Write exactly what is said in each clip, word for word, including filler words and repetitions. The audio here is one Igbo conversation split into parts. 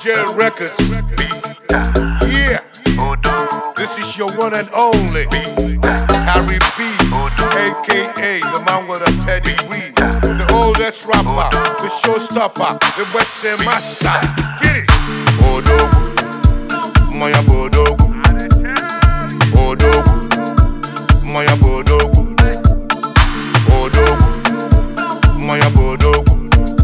J Records. Yeah, this is your one and only Harry B, aka the man with a pedigree, the oldest rapper, the showstopper, the West End master. Get it? Odogu, Maya Bodogu, Odogu, Maya Bodogu, Odogu, Maya Bodogu,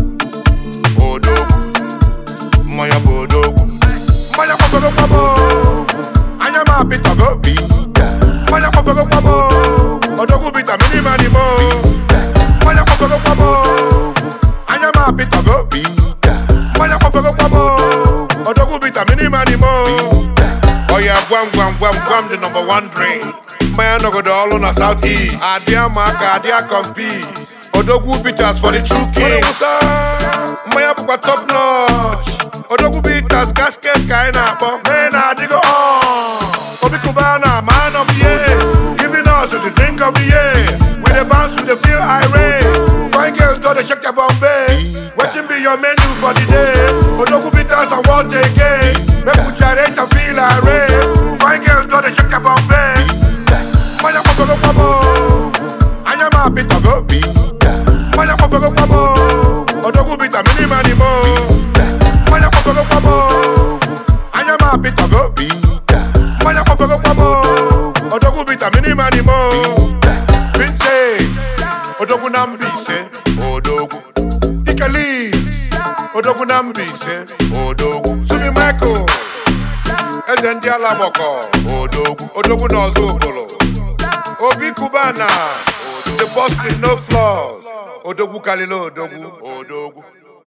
Odogu, Maya Bodogu, Maya Bodogu, Anya ma pita go be, Maya Bodogu, Odogu bita mini mani mo, Maya Bodogu, Anya ma pita go be, Maya Bodogu, Odogu bita mini mani mo. Oh yeah, guam guam guam guam the number one drink. Maya no go all on the southeast. Adia maka, adia compete. Odogu bitters for the true kings. Maya bukwa top notch. Odogu bitters casket kaina po. Mena digo on. Obi Kubana, man of the year, giving us the drink of the year. With the bounce, with the feel irate. Fine girls got to check your Bombay. Watching be your menu for the day. Odogu bitters and what they get. Make you gyrate and feel irate. Fine girls got to check your Bombay. Maya Bodogu Kwabo, Anya ma pita go be. Maya Bodogu Kwabo, Odogu bita mini mani mo. Maya Bodogu Kwabo, Anya ma pita go be. Maya Bodogu Kwabo, Odogu bita mini mani mo. Vintage, Odogu nambi se, Odogu. Ikali, Odogu nambi se, Odogu. Sumi Michael, Ezendia Laboko, Odogu. Odogu nozo bolo. Obi Kubana, the boss with no flaws. Odogu Kalilo, Odogu, Odogu.